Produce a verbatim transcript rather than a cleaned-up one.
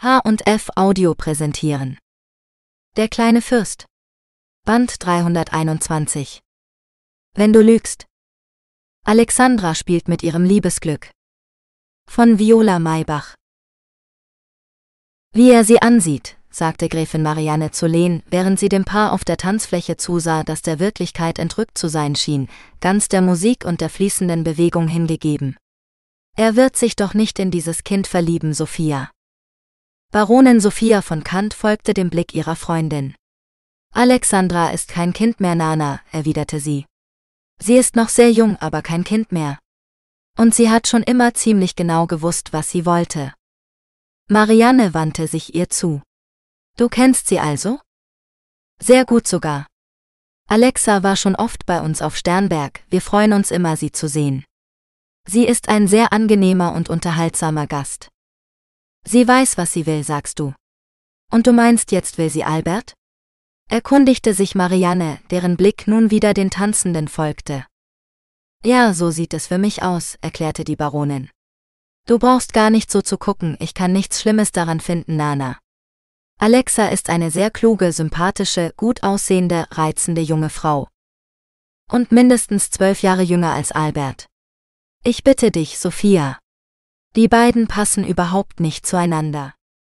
H und F Audio präsentieren. Der kleine Fürst. Band dreihunderteinundzwanzig. Wenn du lügst. Alexandra spielt mit ihrem Liebesglück. Von Viola Maybach. Wie er sie ansieht, sagte Gräfin Marianne zu Len, während sie dem Paar auf der Tanzfläche zusah, das der Wirklichkeit entrückt zu sein schien, ganz der Musik und der fließenden Bewegung hingegeben. Er wird sich doch nicht in dieses Kind verlieben, Sophia. Baronin Sophia von Kant folgte dem Blick ihrer Freundin. Alexandra ist kein Kind mehr, Nana, erwiderte sie. Sie ist noch sehr jung, aber kein Kind mehr. Und sie hat schon immer ziemlich genau gewusst, was sie wollte. Marianne wandte sich ihr zu. Du kennst sie also? Sehr gut sogar. Alexa war schon oft bei uns auf Sternberg, wir freuen uns immer, sie zu sehen. Sie ist ein sehr angenehmer und unterhaltsamer Gast. Sie weiß, was sie will, sagst du. Und du meinst, jetzt will sie Albert? Erkundigte sich Marianne, deren Blick nun wieder den Tanzenden folgte. Ja, so sieht es für mich aus, erklärte die Baronin. Du brauchst gar nicht so zu gucken, ich kann nichts Schlimmes daran finden, Nana. Alexa ist eine sehr kluge, sympathische, gut aussehende, reizende junge Frau. Und mindestens zwölf Jahre jünger als Albert. Ich bitte dich, Sophia. Die beiden passen überhaupt nicht zueinander.